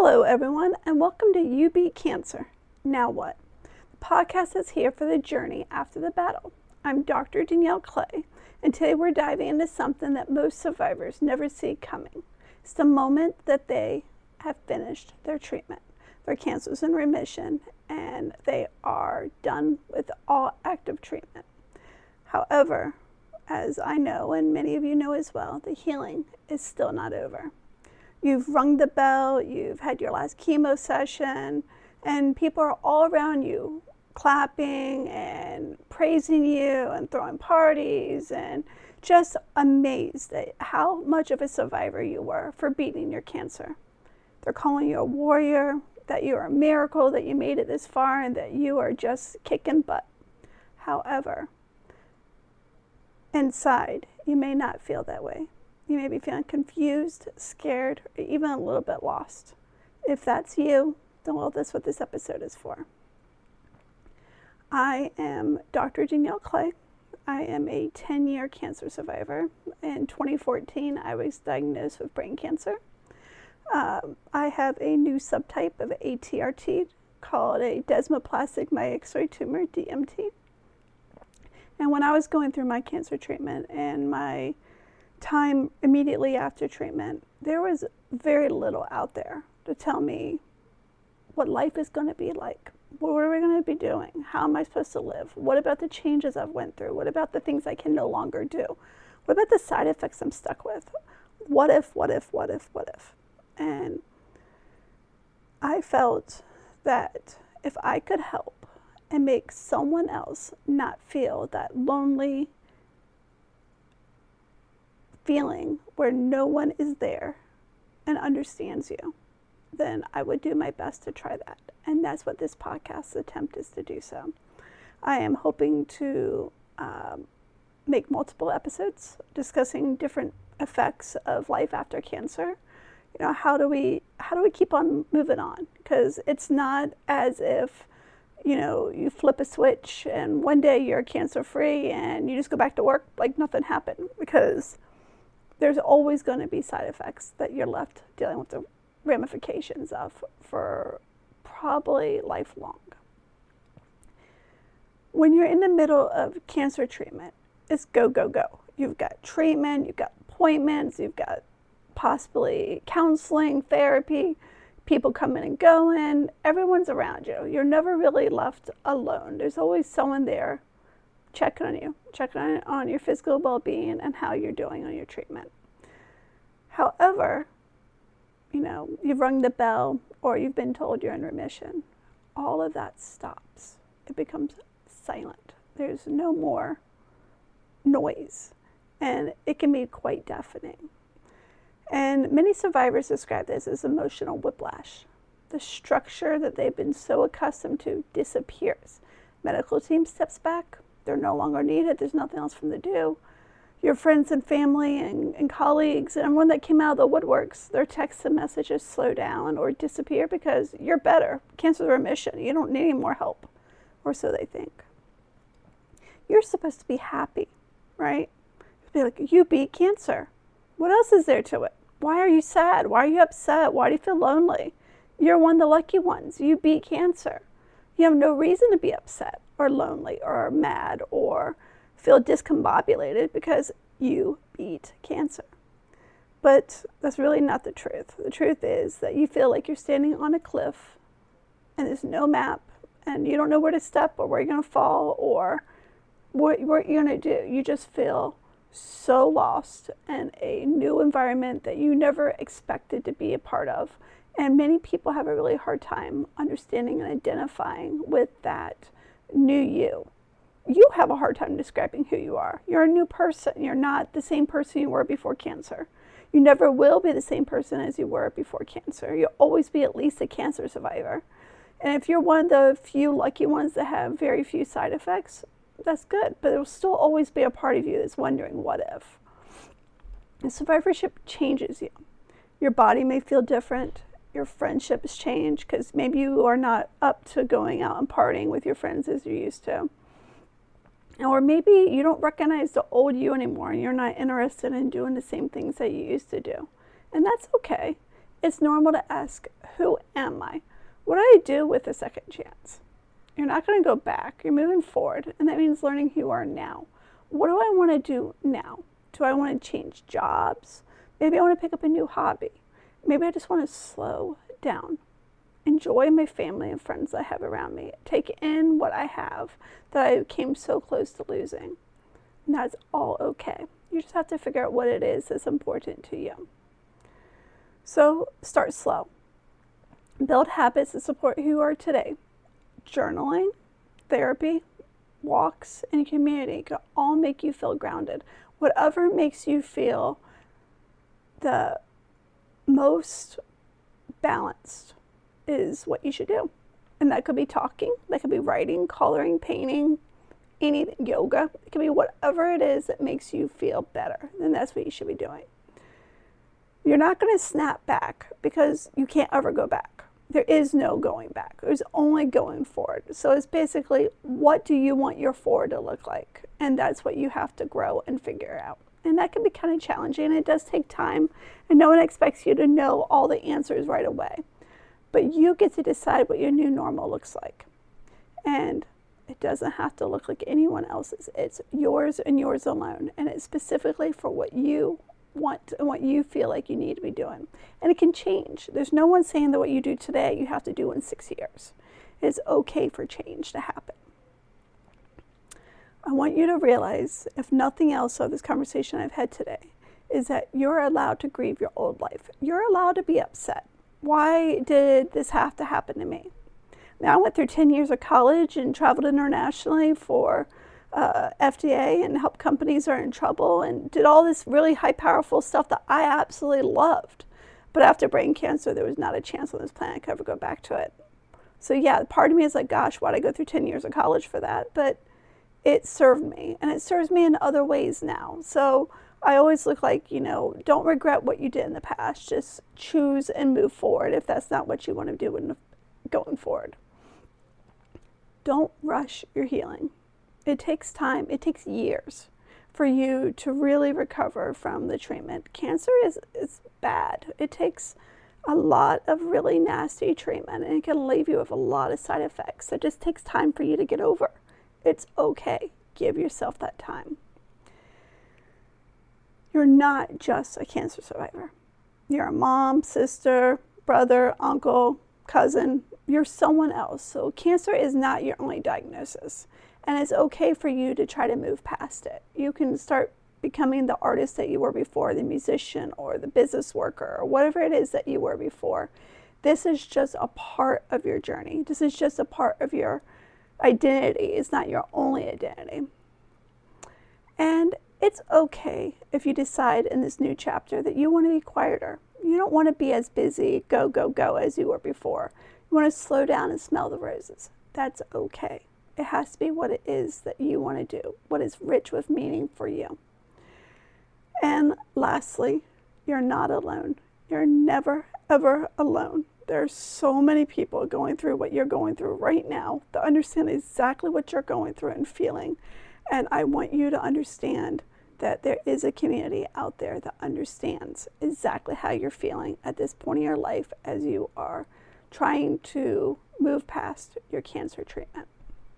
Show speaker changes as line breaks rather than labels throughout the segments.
Hello, everyone, and welcome to You Beat Cancer. Now what? The podcast is here for the journey after the battle. I'm Dr. Danielle Clay, and today we're diving into something that most survivors never see coming. It's the moment that they have finished their treatment. Their cancer is in remission, and they are done with all active treatment. However, as I know, and many of you know as well, the healing is still not over. You've rung the bell, you've had your last chemo session, and people are all around you clapping and praising you and throwing parties and just amazed at how much of a survivor you were for beating your cancer. They're calling you a warrior, that you're a miracle, that you made it this far, and that you are just kicking butt. However, inside, you may not feel that way. You may be feeling confused, scared, or even a little bit lost. If that's you, then well, that's what this episode is for. I am Dr. Danielle Clay. I am a 10-year cancer survivor. In 2014, I was diagnosed with brain cancer. I have a new subtype of ATRT called a desmoplastic myxoid tumor, DMT. And when I was going through my cancer treatment and my time immediately after treatment, there was very little out there to tell me what life is going to be like. What are we going to be doing? How am I supposed to live? What about the changes I've went through? What about the things I can no longer do? What about the side effects I'm stuck with? What if? And I felt that if I could help and make someone else not feel that lonely feeling where no one is there and understands you, then I would do my best to try that. And that's what this podcast's attempt is to do so. I am hoping to make multiple episodes discussing different effects of life after cancer. You know, how do we keep on moving on? Because it's not as if, you know, you flip a switch and one day you're cancer free and you just go back to work like nothing happened, because there's always going to be side effects that you're left dealing with the ramifications of for probably lifelong. When you're in the middle of cancer treatment, it's go, go, go. You've got treatment, you've got appointments, you've got possibly counseling, therapy, people coming and going, everyone's around you. You're never really left alone. There's always someone there checking on you, checking on your physical well-being and how you're doing on your treatment. However, you know, you've rung the bell or you've been told you're in remission. All of that stops. It becomes silent. There's no more noise, and it can be quite deafening. And many survivors describe this as emotional whiplash. The structure that they've been so accustomed to disappears. Medical team steps back. They're no longer needed. There's nothing else for them to do. Your friends and family and colleagues and everyone that came out of the woodworks, their texts and messages slow down or disappear because you're better. Cancer's remission. You don't need any more help. Or so they think. You're supposed to be happy, right? Be like, you beat cancer. What else is there to it? Why are you sad? Why are you upset? Why do you feel lonely? You're one of the lucky ones. You beat cancer. You have no reason to be upset or lonely or mad or feel discombobulated because you beat cancer. But that's really not the truth. The truth is that you feel like you're standing on a cliff and there's no map and you don't know where to step or where you're going to fall or what you're going to do. You just feel so lost in a new environment that you never expected to be a part of. And many people have a really hard time understanding and identifying with that new you. You have a hard time describing who you are. You're a new person. You're not the same person you were before cancer. You never will be the same person as you were before cancer. You'll always be at least a cancer survivor. And if you're one of the few lucky ones that have very few side effects, that's good. But there will still always be a part of you that's wondering, what if? And survivorship changes you. Your body may feel different. Your friendships change because maybe you are not up to going out and partying with your friends as you used to. Or maybe you don't recognize the old you anymore and you're not interested in doing the same things that you used to do. And that's okay. It's normal to ask, who am I? What do I do with a second chance? You're not going to go back. You're moving forward, and that means learning who you are now. What do I want to do now? Do I want to change jobs? Maybe I want to pick up a new hobby. Maybe I just want to slow down. Enjoy my family and friends I have around me. Take in what I have that I came so close to losing. And that's all okay. You just have to figure out what it is that's important to you. So start slow. Build habits that support who you are today. Journaling, therapy, walks, and community can all make you feel grounded. Whatever makes you feel the most balanced is what you should do. And that could be talking, that could be writing, coloring, painting, anything, yoga. It could be whatever it is that makes you feel better. Then that's what you should be doing. You're not going to snap back because you can't ever go back. There is no going back. There's only going forward. So it's basically, what do you want your forward to look like? And that's what you have to grow and figure out. And that can be kind of challenging. It does take time. And no one expects you to know all the answers right away. But you get to decide what your new normal looks like. And it doesn't have to look like anyone else's. It's yours and yours alone. And it's specifically for what you want and what you feel like you need to be doing. And it can change. There's no one saying that what you do today you have to do in 6 years. It's okay for change to happen. I want you to realize, if nothing else of this conversation I've had today, is that you're allowed to grieve your old life. You're allowed to be upset. Why did this have to happen to me? Now, I went through 10 years of college and traveled internationally for FDA and helped companies that are in trouble and did all this really high, powerful stuff that I absolutely loved. But after brain cancer, there was not a chance on this planet I could ever go back to it. So yeah, part of me is like, gosh, why'd I go through 10 years of college for that? But it served me, and it serves me in other ways now. So I always look like, don't regret what you did in the past. Just choose and move forward if that's not what you want to do going forward. Don't rush your healing. It takes time. It takes years for you to really recover from the treatment. Cancer is bad. It takes a lot of really nasty treatment, and it can leave you with a lot of side effects. It just takes time for you to get over. It's okay. Give yourself that time. You're not just a cancer survivor. You're a mom, sister, brother, uncle, cousin. You're someone else. So cancer is not your only diagnosis. And it's okay for you to try to move past it. You can start becoming the artist that you were before, the musician or the business worker or whatever it is that you were before. This is just a part of your journey. This is just a part of your identity. It's not your only identity. And it's okay if you decide in this new chapter that you want to be quieter. You don't want to be as busy, go, go, go as you were before. You want to slow down and smell the roses. That's okay. It has to be what it is that you want to do, what is rich with meaning for you. And lastly, you're not alone. You're never, ever alone. There are so many people going through what you're going through right now that understand exactly what you're going through and feeling. And I want you to understand that there is a community out there that understands exactly how you're feeling at this point in your life as you are trying to move past your cancer treatment.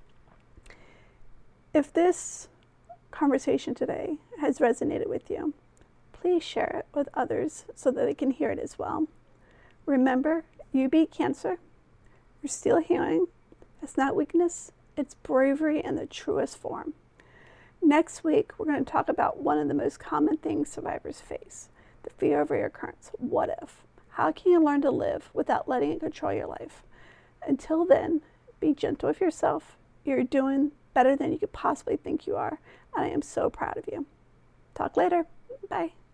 If this conversation today has resonated with you, please share it with others so that they can hear it as well. Remember, you beat cancer. You're still healing. It's not weakness. It's bravery in the truest form. Next week, we're going to talk about one of the most common things survivors face, the fear of reoccurrence. What if? How can you learn to live without letting it control your life? Until then, be gentle with yourself. You're doing better than you could possibly think you are. And I am so proud of you. Talk later. Bye.